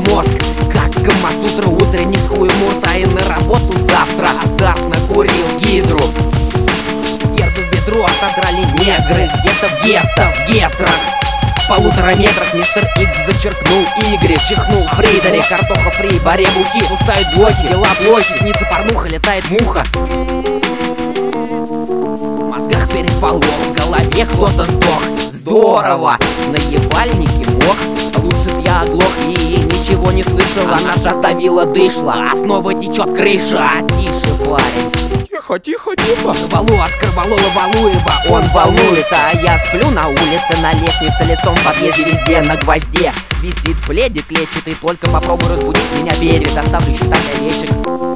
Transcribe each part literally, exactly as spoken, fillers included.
мозг, как Камасутра, утренник с хуем урта. И на работу завтра азартно курил гидру. Герду в бедро отодрали негры, где-то в гетто, в гетрах. В полутора метрах мистер Икс зачеркнул игры, чихнул Фрейдере, картоха фри, баребухи, кусают блохи, дела плохи, снится порнуха, летает муха. В мозгах переполох, в голове кто-то сдох. Здорово! На ебальнике мох. Лучше б я оглох и ничего не слышал. А наша оставила дышла, а снова течет крыша. Тише, парень. Тихо, тихо, тихо. Валу от Карвалола Валуева, он волнуется. А я сплю на улице, на лестнице, лицом в подъезде, везде на гвозде. Висит пледик клетчатый, только попробуй разбудить меня, Берег, заставлю считать овечек.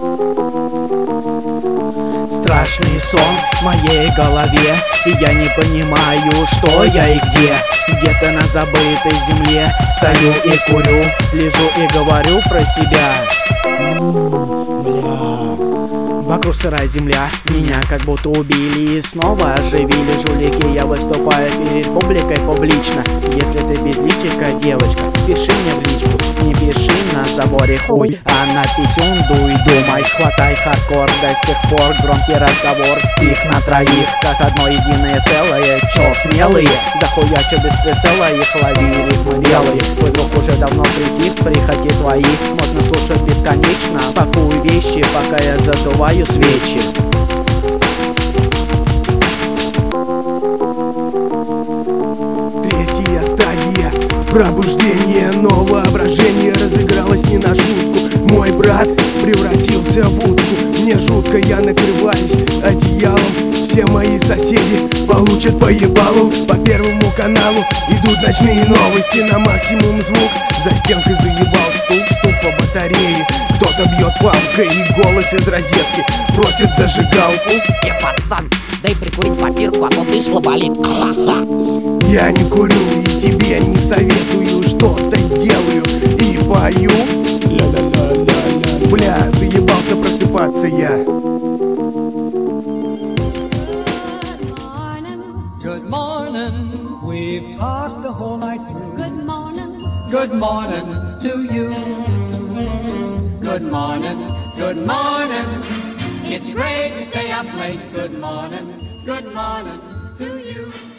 Страшный сон в моей голове, и я не понимаю, что я и где. Где-то на забытой земле стою и курю, лежу и говорю про себя. М-м, бля. Вокруг сырая земля, меня как будто убили и снова оживили жулики. Я выступаю перед публикой публично. Если ты безличика, девочка, пиши мне в личку. Не пиши на заборе хуй, а на писюн дуй. Думай, хватай хардкор, до сих пор громкий разговор. Стих на троих, как одно единое целое. Чё, смелые? Захуячу без прицела, их лови рифмы белые. Твой друг уже давно притих, приходи твои. Можно слушать бесконечно, пакую вещи, пока я задуваю свечи. Третья стадия пробуждения, но воображение разыгралось не на шутку. Мой брат превратился в утку. Мне жутко, я накрываюсь одеялом. Все мои соседи получат по ебалу. По первому каналу идут ночные новости на максимум звук. За стенкой заебал стук, стук по батарее. Кто-то бьет палкой и голос из розетки просит зажигалку. Э, пацан, дай прикурить папирку, а то дышло болит. Я не курю и тебе не советую, что-то делаю и пою. Ля-ля-ля-ля-ля. Бля, заебался просыпаться я. Good morning, we've talked the whole night through. Good morning. Good morning to you. Good morning, good morning. It's great to stay up late. Good morning, good morning to you.